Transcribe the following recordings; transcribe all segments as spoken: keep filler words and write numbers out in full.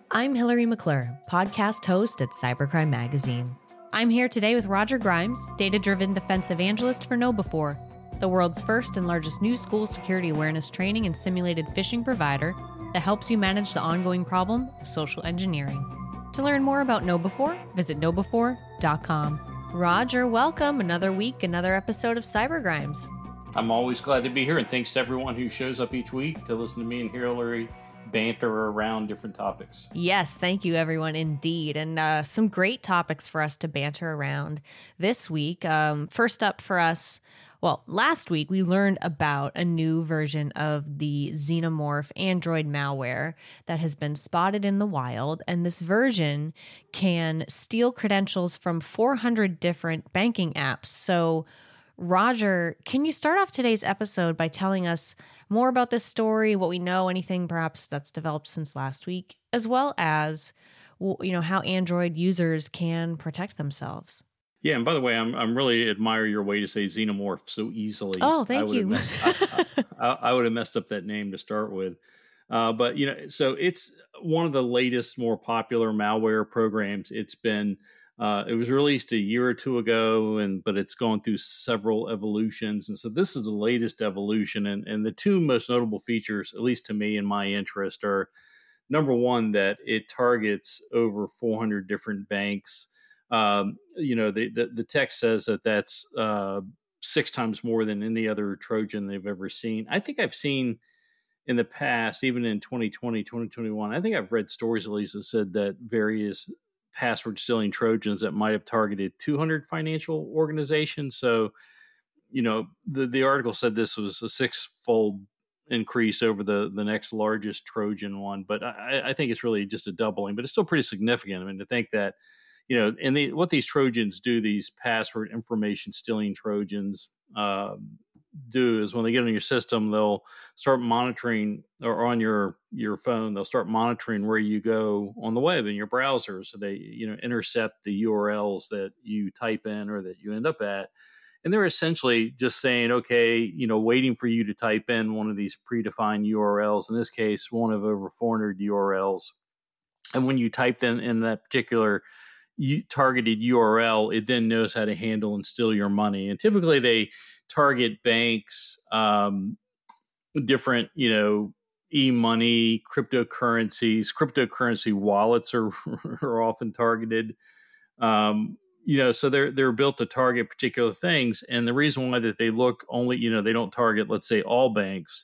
I'm Hillary McClure, podcast host at Cybercrime Magazine. I'm here today with Roger Grimes, data-driven defense evangelist for KnowBe4, the world's first and largest new school security awareness training and simulated phishing provider that helps you manage the ongoing problem of social engineering. To learn more about KnowBe four, visit know be four dot com. Roger, welcome. Another week, another episode of Cybercrimes. I'm always glad to be here, and thanks to everyone who shows up each week to listen to me and Hillary banter around different topics. Yes, thank you, everyone, indeed. And uh, some great topics for us to banter around this week. Um, first up for us, well, last week we learned about a new version of the Xenomorph Android malware that has been spotted in the wild. And this version can steal credentials from four hundred different banking apps. So, Roger, can you start off today's episode by telling us more about this story, what we know, anything perhaps that's developed since last week, as well as, you know, how Android users can protect themselves? Yeah, and by the way, I'm I'm really admire your way to say xenomorph so easily. Oh, thank I you. Messed, I, I, I would have messed up that name to start with. Uh, but, you know, so it's one of the latest, more popular malware programs. It's been Uh, it was released a year or two ago, and but it's gone through several evolutions. And so this is the latest evolution. And, and the two most notable features, at least to me and my interest, are number one, that it targets over four hundred different banks. Um, you know, the, the, the text says that that's uh, six times more than any other Trojan they've ever seen. I think I've seen in the past, even in twenty twenty, twenty twenty-one, I think I've read stories at least that said that various password stealing Trojans that might have targeted two hundred financial organizations. So, you know, the, the article said this was a six-fold increase over the, the next largest Trojan one. But I, I think it's really just a doubling, but it's still pretty significant. I mean, to think that, you know, and the, what these Trojans do, these password information stealing Trojans, uh, do is when they get on your system, they'll start monitoring, or on your your phone, they'll start monitoring where you go on the web in your browser. So they, you know, intercept the U R Ls that you type in or that you end up at. And they're essentially just saying, okay, you know, waiting for you to type in one of these predefined U R Ls, in this case, one of over four hundred U R Ls. And when you typed in, in that particular you, targeted U R L, it then knows how to handle and steal your money. And typically they target banks, um, different, you know, e-money, cryptocurrencies, cryptocurrency wallets are, are often targeted. Um, you know, so they're they're built to target particular things. And the reason why that they look only, you know, they don't target, let's say, all banks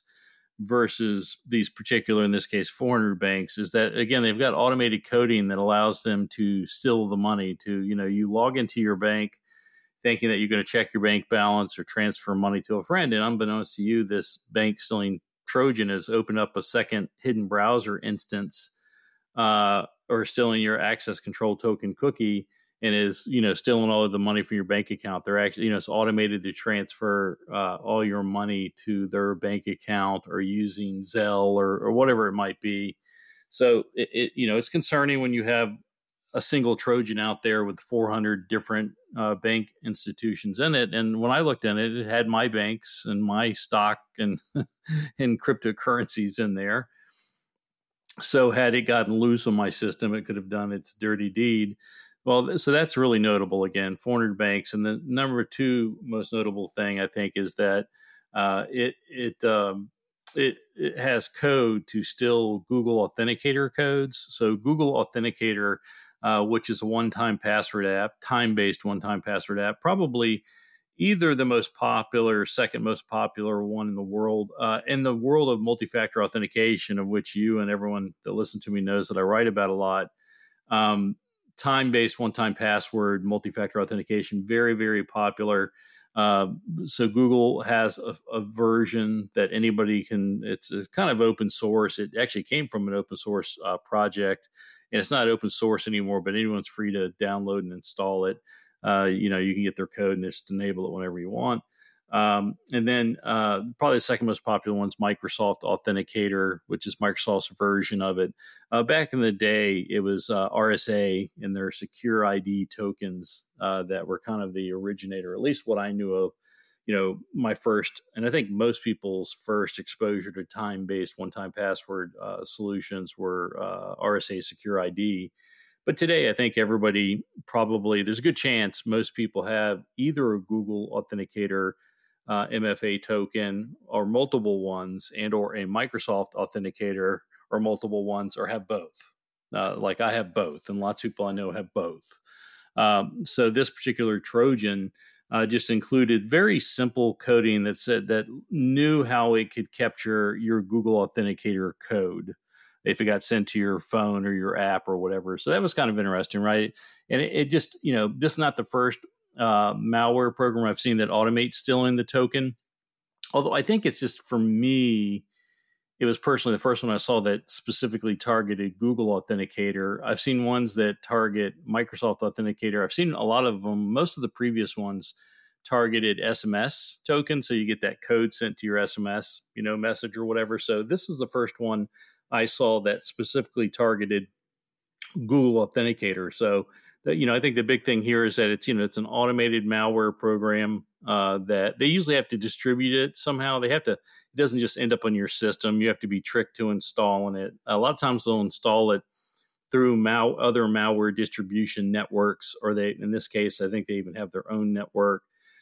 versus these particular, in this case, four hundred banks, is that, again, they've got automated coding that allows them to steal the money. To, you know, you log into your bank thinking that you're going to check your bank balance or transfer money to a friend. And unbeknownst to you, this bank stealing Trojan has opened up a second hidden browser instance, uh, or stealing your access control token cookie, and is, you know, stealing all of the money from your bank account. They're actually, you know, it's automated to transfer uh, all your money to their bank account, or using Zelle or, or whatever it might be. So it, it, you know, it's concerning when you have a single Trojan out there with four hundred different uh, bank institutions in it. And when I looked in it, it had my banks and my stock and, and cryptocurrencies in there. So had it gotten loose on my system, it could have done its dirty deed. Well, so that's really notable. Again, four hundred banks. And the number two most notable thing, I think, is that uh, it, it, um, It, it has code to steal Google Authenticator codes. So Google Authenticator, uh, which is a one-time password app, time-based one-time password app, probably either the most popular, second most popular one in the world. Uh, in the world of multi-factor authentication, of which you and everyone that listens to me knows that I write about a lot, um, time-based one-time password, multi-factor authentication, very, very popular. Uh, so Google has a, a version that anybody can, it's, it's kind of open source. It actually came from an open source uh, project, and it's not open source anymore, but anyone's free to download and install it. Uh, you know, you can get their code and just enable it whenever you want. Um, and then uh, probably the second most popular one is Microsoft Authenticator, which is Microsoft's version of it. Uh, back in the day, it was uh, R S A and their secure I D tokens uh, that were kind of the originator, at least what I knew of, you know, my first, and I think most people's first exposure to time-based one-time password uh, solutions were uh, R S A Secure I D. But today, I think everybody probably, there's a good chance most people have either a Google Authenticator uh, M F A token or multiple ones, and or a Microsoft Authenticator or multiple ones, or have both. Uh, like I have both, and lots of people I know have both. Um, so this particular Trojan uh, just included very simple coding that said that knew how it could capture your Google Authenticator code if it got sent to your phone or your app or whatever. So that was kind of interesting, right? And it, it just, you know, this is not the first uh, malware program I've seen that automates stealing the token. Although I think it's just, for me, it was personally the first one I saw that specifically targeted Google Authenticator. I've seen ones that target Microsoft Authenticator. I've seen a lot of them. Most of the previous ones targeted S M S tokens, so you get that code sent to your S M S, you know, message or whatever. So this was the first one I saw that specifically targeted Google Authenticator. So that, you know, I think the big thing here is that it's, you know, it's an automated malware program uh, that they usually have to distribute it somehow. They have to, it doesn't just end up on your system. You have to be tricked to installing it. A lot of times they'll install it through mal- other malware distribution networks, or they, in this case, I think they even have their own network.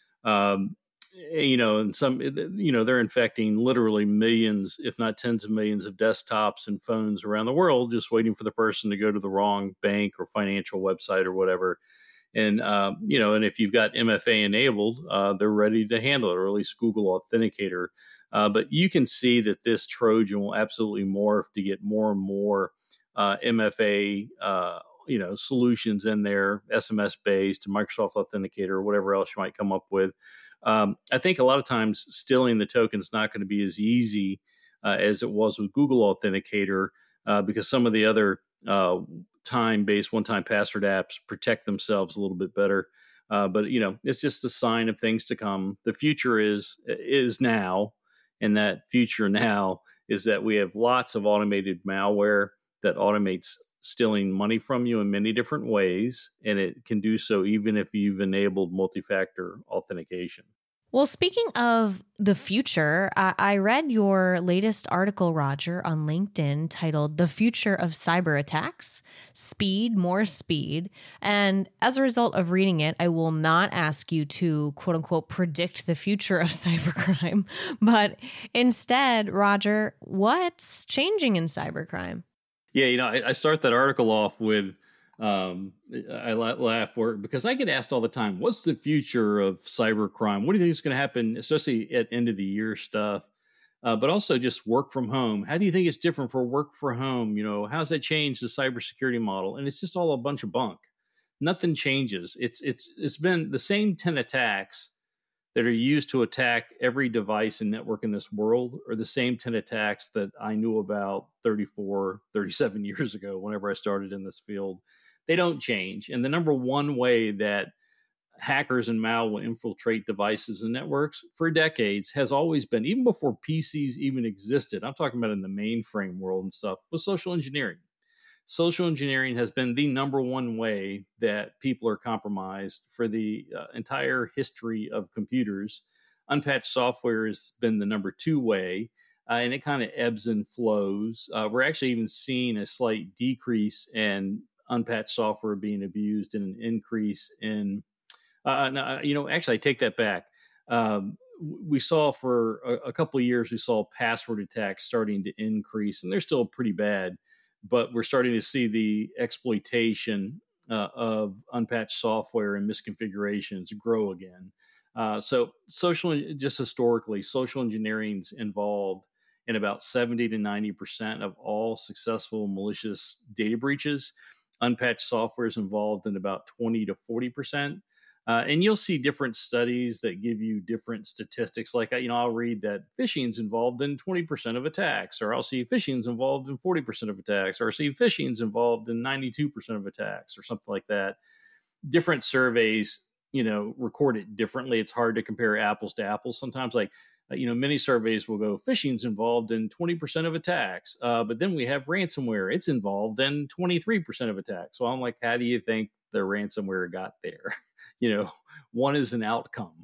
Um, you know, and some, you know, they're infecting literally millions, if not tens of millions of desktops and phones around the world, just waiting for the person to go to the wrong bank or financial website or whatever. And, um, you know, and if you've got M F A enabled, uh, they're ready to handle it, or at least Google Authenticator. Uh, but you can see that this Trojan will absolutely morph to get more and more uh, M F A, uh, you know, solutions in there, S M S based, Microsoft Authenticator, or whatever else you might come up with. Um, I think a lot of times stealing the token is not going to be as easy uh, as it was with Google Authenticator, uh, because some of the other uh, time-based one-time password apps protect themselves a little bit better. Uh, but, you know, it's just a sign of things to come. The future is is now, and that future now is that we have lots of automated malware that automates stealing money from you in many different ways, and it can do so even if you've enabled multi-factor authentication. Well, speaking of the future, I, I read your latest article, Roger, on LinkedIn titled The Future of Cyber Attacks, Speed, More Speed. And as a result of reading it, I will not ask you to, quote unquote, predict the future of cybercrime, but instead, Roger, what's changing in cybercrime? Yeah, you know, I, I start that article off with, um, I laugh where, because I get asked all the time, what's the future of cybercrime? What do you think is going to happen, especially at end of the year stuff? Uh, but also just work from home. How do you think it's different for work from home? You know, how's that change the cybersecurity model? And it's just all a bunch of bunk. Nothing changes. It's it's it's been the same ten attacks that are used to attack every device and network in this world are the same ten attacks that I knew about thirty-four, thirty-seven years ago, whenever I started in this field. They don't change. And the number one way that hackers and malware will infiltrate devices and networks for decades has always been, even before P Cs even existed, I'm talking about in the mainframe world and stuff, was social engineering. Social engineering has been the number one way that people are compromised for the uh, entire history of computers. Unpatched software has been the number two way, uh, and it kind of ebbs and flows. Uh, we're actually even seeing a slight decrease in unpatched software being abused and an increase in, uh, no, you know, actually, I take that back. Um, we saw for a, a couple of years, we saw password attacks starting to increase, and they're still pretty bad. But we're starting to see the exploitation uh, of unpatched software and misconfigurations grow again. Uh, so social, just historically, social engineering's involved in about seventy to ninety percent of all successful malicious data breaches. Unpatched software is involved in about twenty to forty percent. Uh, and you'll see different studies that give you different statistics. Like, you know, I'll read that phishing is involved in twenty percent of attacks, or I'll see phishing is involved in forty percent of attacks, or I'll see phishing is involved in ninety-two percent of attacks, or something like that. Different surveys, you know, record it differently. It's hard to compare apples to apples. Sometimes, like, uh, you know, many surveys will go, phishing's involved in twenty percent of attacks. Uh, but then we have ransomware. It's involved in twenty-three percent of attacks. So I'm like, how do you think the ransomware got there? You know, one is an outcome.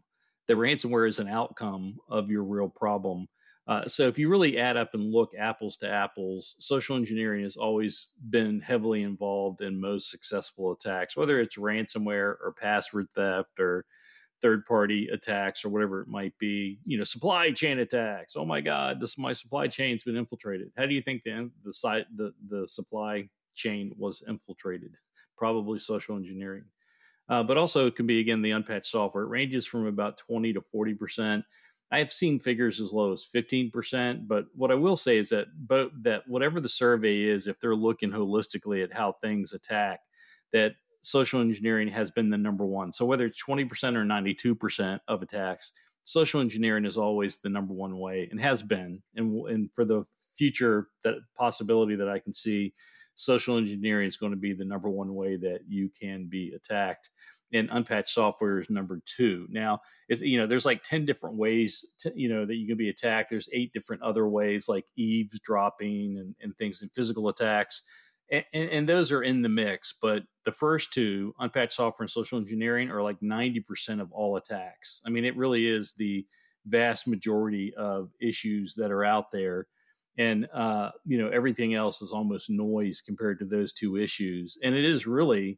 The ransomware is an outcome of your real problem. Uh, so if you really add up and look apples to apples, social engineering has always been heavily involved in most successful attacks, whether it's ransomware or password theft or third party attacks or whatever it might be. You know, supply chain attacks. Oh my God, this my supply chain's been infiltrated. How do you think the the site the the supply chain was infiltrated? Probably social engineering. Uh, but also it can be, again, the unpatched software. It ranges from about twenty to forty percent. I have seen figures as low as fifteen percent. But what I will say is that, both, that whatever the survey is, if they're looking holistically at how things attack, that social engineering has been the number one. So whether it's twenty percent or ninety-two percent of attacks, social engineering is always the number one way and has been. And, and for the future, that possibility that I can see, social engineering is going to be the number one way that you can be attacked. And unpatched software is number two. Now, it's, you know, there's like ten different ways to, you know, that you can be attacked. There's eight different other ways, like eavesdropping and, and things, and physical attacks. And, and those are in the mix. But the first two, unpatched software and social engineering, are like ninety percent of all attacks. I mean, it really is the vast majority of issues that are out there. And, uh, you know, everything else is almost noise compared to those two issues. And it is really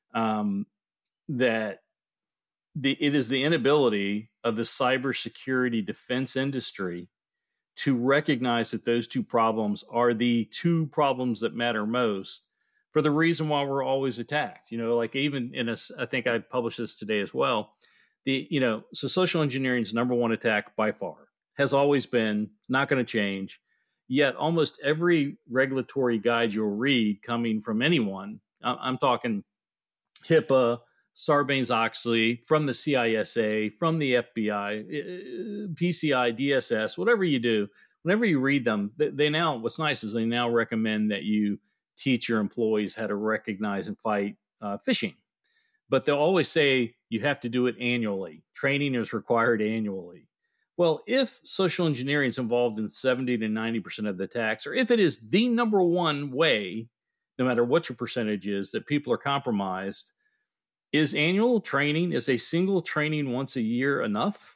um, that the it is the inability of the cybersecurity defense industry to recognize that those two problems are the two problems that matter most, for the reason why we're always attacked. You know, like even in a, I think I published this today as well. The, you know, so social engineering's number one attack by far has always been, not going to change. Yet almost every regulatory guide you'll read coming from anyone, I'm talking HIPAA, Sarbanes-Oxley, from the C I S A, from the F B I, P C I, D S S, whatever you do, whenever you read them, they, they now, what's nice is they now recommend that you teach your employees how to recognize and fight uh, phishing. But they'll always say you have to do it annually. Training is required annually. Well, if social engineering is involved in seventy to ninety percent of the attacks, or if it is the number one way, no matter what your percentage is, that people are compromised, is annual training, is a single training once a year enough?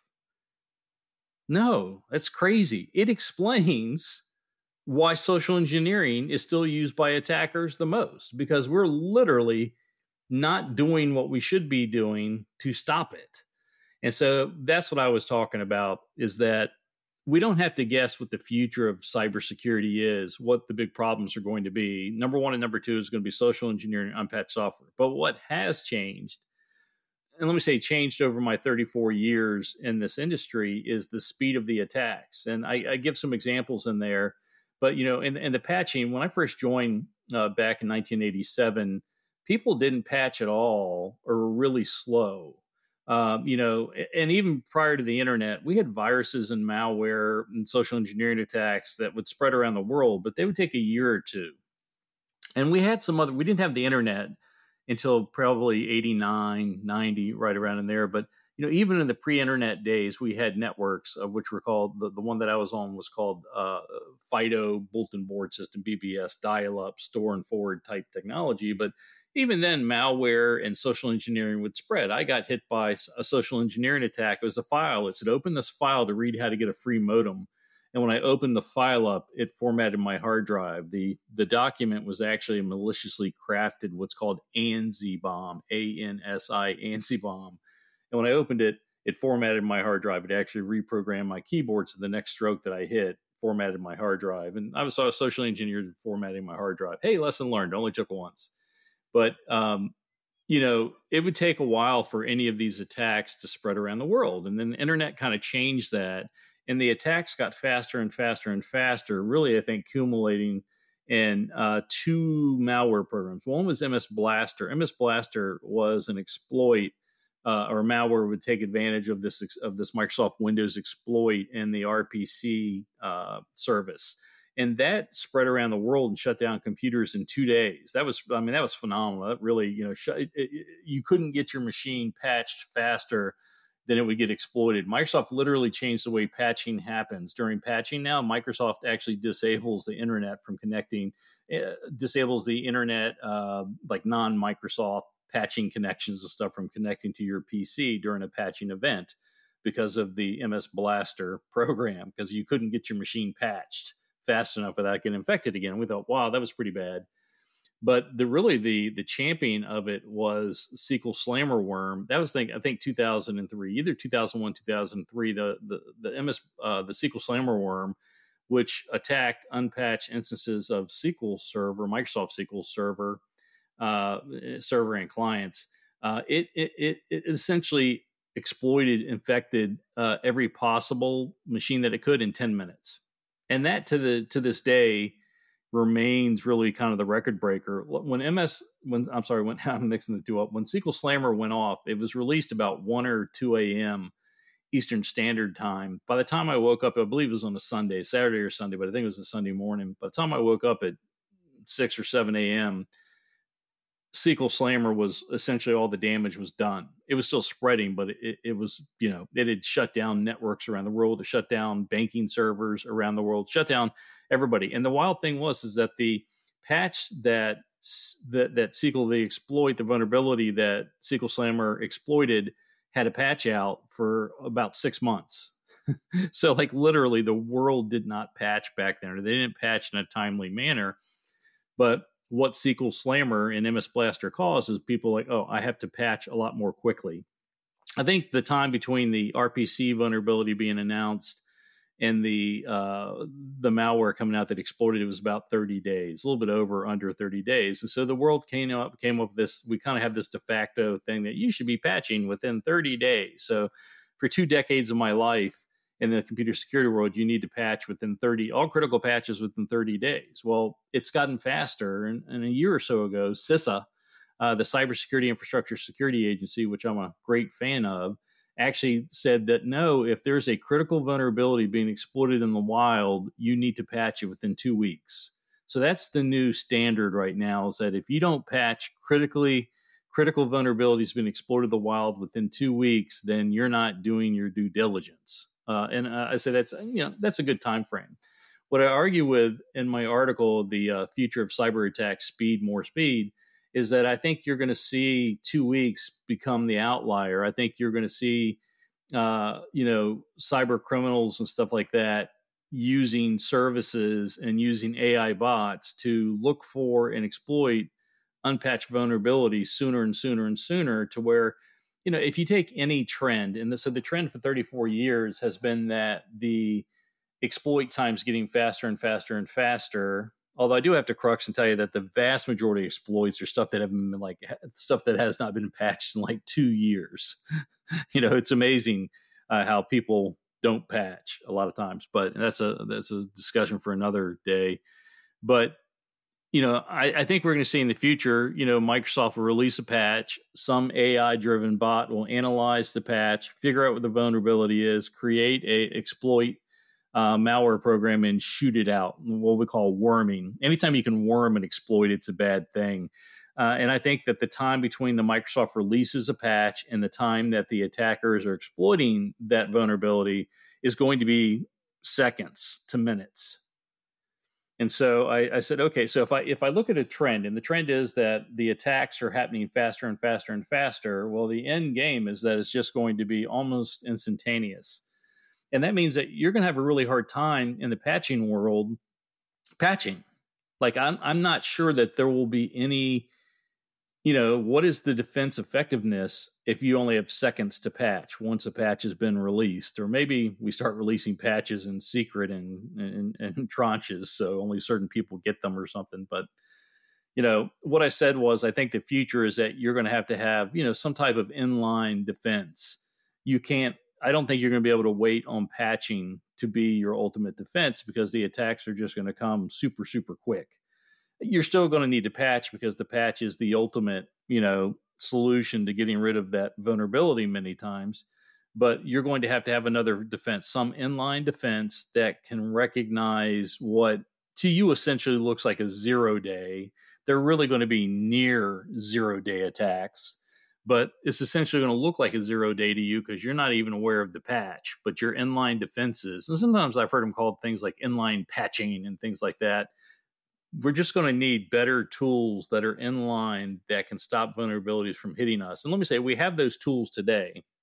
No, that's crazy. It explains why social engineering is still used by attackers the most, because we're literally not doing what we should be doing to stop it. And so that's what I was talking about, is that we don't have to guess what the future of cybersecurity is, what the big problems are going to be. Number one and number two is going to be social engineering and unpatched software. But what has changed, and let me say changed over my thirty-four years in this industry, is the speed of the attacks. And I, I give some examples in there. But, you know, in, in the patching, when I first joined uh, back in nineteen eighty-seven, people didn't patch at all or were really slow. Um, you know, and even prior to the internet, we had viruses and malware and social engineering attacks that would spread around the world, but they would take a year or two. And we had some other, we didn't have the internet until probably eighty-nine, ninety, right around in there. But, you know, even in the pre-internet days, we had networks, of which were called, the, the one that I was on was called uh, FIDO Bulletin Board System, B B S, dial-up, store and forward type technology. But even then, malware and social engineering would spread. I got hit by a social engineering attack. It was a file. It said, open this file to read how to get a free modem. And when I opened the file up, it formatted my hard drive. The the document was actually a maliciously crafted, what's called ANSI bomb, A N S I, ANSI bomb. And when I opened it, it formatted my hard drive. It actually reprogrammed my keyboard, so the next stroke that I hit formatted my hard drive. And I was a social engineer formatting my hard drive. Hey, lesson learned. Only took once. But, um, you know, it would take a while for any of these attacks to spread around the world. And then the internet kind of changed that. And the attacks got faster and faster and faster, really, I think, accumulating in uh, two malware programs. One was M S Blaster. M S Blaster was an exploit, uh, or malware would take advantage of this of this Microsoft Windows exploit in the R P C uh, service. And that spread around the world and shut down computers in two days. That was, I mean, that was phenomenal. That really, you know, sh- it, it, you couldn't get your machine patched faster than it would get exploited. Microsoft literally changed the way patching happens. During patching now, Microsoft actually disables the internet from connecting, uh, disables the internet, uh, like non-Microsoft patching connections and stuff from connecting to your P C during a patching event. because of the M S Blaster program, because you couldn't get your machine patched fast enough without getting infected again. We thought, wow, that was pretty bad. But the really the the champion of it was S Q L Slammer worm. That was think I think two thousand three, either two thousand one, two thousand three. The the the M S uh, the S Q L Slammer worm, which attacked unpatched instances of S Q L Server, Microsoft S Q L Server, uh, server and clients. Uh, it, it it it essentially exploited, infected uh, every possible machine that it could in ten minutes, and that to the to this day remains really kind of the record breaker. When M S, when I'm sorry, when I'm mixing the two up, when S Q L Slammer went off, it was released about one or two a.m. Eastern Standard Time. By the time I woke up, I believe it was on a Sunday, Saturday or Sunday, but I think it was a Sunday morning. By the time I woke up at six or seven a.m., S Q L Slammer was essentially all the damage was done. It was still spreading, but it, it was, you know, it had shut down networks around the world. It shut down banking servers around the world, shut down everybody. And the wild thing was, is that the patch that, that, that S Q L, the exploit, the vulnerability that S Q L Slammer exploited had a patch out for about six months. So like literally the world did not patch back then. They didn't patch in a timely manner, but what S Q L Slammer and M S Blaster caused is people like, oh, I have to patch a lot more quickly. I think the time between the R P C vulnerability being announced and the uh, the malware coming out that exploded, it was about thirty days, a little bit over under thirty days. And so the world came up, came up with this, we kind of have this de facto thing that you should be patching within thirty days. So for two decades of my life, in the computer security world, you need to patch within thirty, all critical patches within thirty days. Well, it's gotten faster. And, and a year or so ago, CISA, uh, the Cybersecurity Infrastructure Security Agency, which I'm a great fan of, actually said that no, if there's a critical vulnerability being exploited in the wild, you need to patch it within two weeks. So that's the new standard right now, is that if you don't patch critically critical vulnerabilities being exploited in the wild within two weeks, then you're not doing your due diligence. Uh, and uh, I say that's, you know, that's a good time frame. What I argue with in my article, The uh, Future of Cyber Attacks, Speed, More Speed, is that I think you're going to see two weeks become the outlier. I think you're going to see, uh, you know, cyber criminals and stuff like that using services and using A I bots to look for and exploit unpatched vulnerabilities sooner and sooner and sooner, to where, you know, if you take any trend, and the, so the trend for thirty-four years has been that the exploit time's getting faster and faster and faster. Although I do have to crux and tell you that the vast majority of exploits are stuff that have been like stuff that has not been patched in like two years. You know, it's amazing uh, how people don't patch a lot of times, but that's a that's a discussion for another day. But you know, I, I think we're going to see in the future, you know, Microsoft will release a patch. Some A I-driven bot will analyze the patch, figure out what the vulnerability is, create a exploit uh, malware program, and shoot it out. What we call worming. Anytime you can worm an exploit, it's a bad thing. Uh, and I think that the time between the Microsoft releases a patch and the time that the attackers are exploiting that vulnerability is going to be seconds to minutes. And so I, I said, okay, so if I if I look at a trend, and the trend is that the attacks are happening faster and faster and faster, well, the end game is that it's just going to be almost instantaneous. And that means that you're going to have a really hard time in the patching world patching. Like I'm I'm not sure that there will be any, you know, what is the defense effectiveness if you only have seconds to patch once a patch has been released? Or maybe we start releasing patches in secret and, and, and tranches, so only certain people get them or something. But, you know, what I said was, I think the future is that you're going to have to have, you know, some type of inline defense. You can't, I don't think you're going to be able to wait on patching to be your ultimate defense, because the attacks are just going to come super, super quick. You're still going to need to patch, because the patch is the ultimate, you know, solution to getting rid of that vulnerability many times. But you're going to have to have another defense, some inline defense that can recognize what to you essentially looks like a zero day. They're really going to be near zero day attacks, but it's essentially going to look like a zero day to you because you're not even aware of the patch, but your inline defenses. And sometimes I've heard them called things like inline patching and things like that. We're just going to need better tools that are in line that can stop vulnerabilities from hitting us. And let me say, we have those tools today.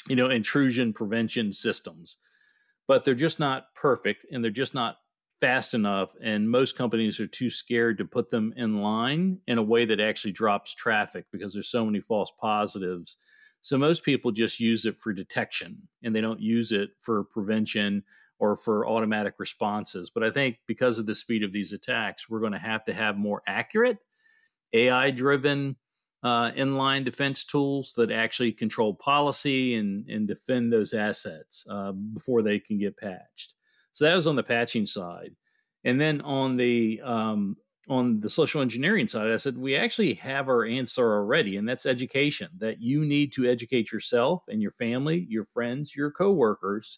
you know, intrusion prevention systems, but they're just not perfect and they're just not fast enough. And most companies are too scared to put them in line in a way that actually drops traffic because there's so many false positives. So most people just use it for detection and they don't use it for prevention or for automatic responses. But I think because of the speed of these attacks, we're going to have to have more accurate A I-driven uh, inline defense tools that actually control policy and, and defend those assets uh, before they can get patched. So that was on the patching side. And then on the um, on the social engineering side, I said, we actually have our answer already, and that's education, that you need to educate yourself and your family, your friends, your coworkers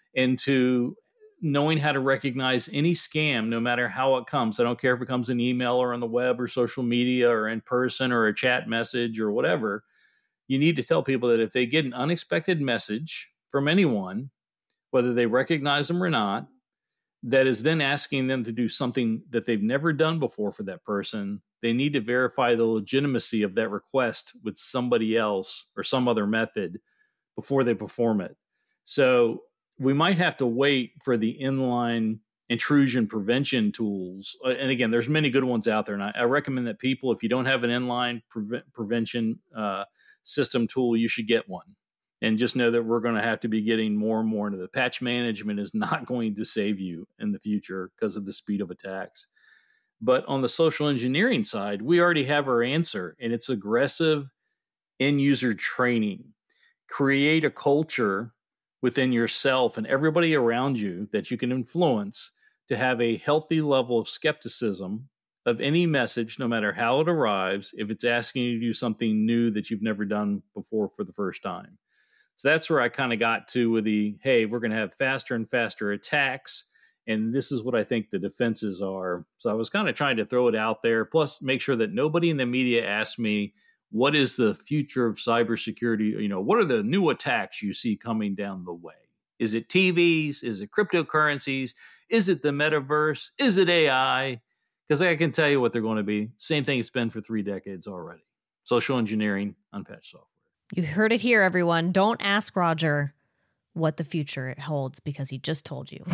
into knowing how to recognize any scam, no matter how it comes. I don't care if it comes in email or on the web or social media or in person or a chat message or whatever. You need to tell people that if they get an unexpected message from anyone, whether they recognize them or not, that is then asking them to do something that they've never done before for that person, they need to verify the legitimacy of that request with somebody else or some other method before they perform it. So we might have to wait for the inline intrusion prevention tools. And again, there's many good ones out there. And I, I recommend that people, if you don't have an inline pre- prevention uh, system tool, you should get one. And just know that we're going to have to be getting more and more into the patch management is not going to save you in the future because of the speed of attacks. But on the social engineering side, we already have our answer, and it's aggressive end user training. Create a culture within yourself and everybody around you that you can influence to have a healthy level of skepticism of any message, no matter how it arrives, if it's asking you to do something new that you've never done before for the first time. So that's where I kind of got to with the, hey, we're going to have faster and faster attacks, and this is what I think the defenses are. So I was kind of trying to throw it out there, plus make sure that nobody in the media asked me, what is the future of cybersecurity? You know, what are the new attacks you see coming down the way? Is it T Vs? Is it cryptocurrencies? Is it the metaverse? Is it A I? Because I can tell you what they're going to be. Same thing it's been for three decades already. Social engineering, unpatched software. You heard it here, everyone. Don't ask Roger what the future it holds because he just told you.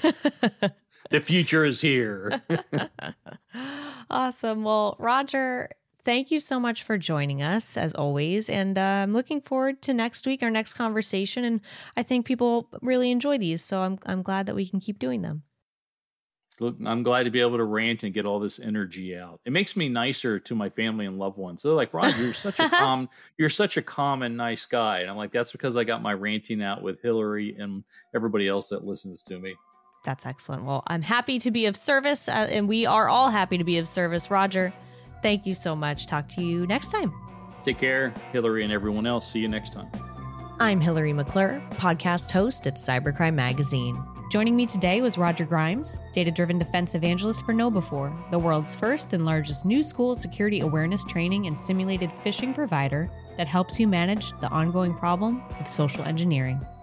The future is here. Awesome. Well, Roger, thank you so much for joining us, as always. And uh, I'm looking forward to next week, our next conversation. And I think people really enjoy these. So I'm I'm glad that we can keep doing them. Look, I'm glad to be able to rant and get all this energy out. It makes me nicer to my family and loved ones. They're like, Roger, you're such a calm, you're such a calm and nice guy. And I'm like, that's because I got my ranting out with Hillary and everybody else that listens to me. That's excellent. Well, I'm happy to be of service, uh, and we are all happy to be of service. Roger, thank you so much. Talk to you next time. Take care, Hillary and everyone else. See you next time. I'm Hillary McClure, podcast host at Cybercrime Magazine. Joining me today was Roger Grimes, data-driven defense evangelist for KnowBe4, the world's first and largest new school security awareness training and simulated phishing provider that helps you manage the ongoing problem of social engineering.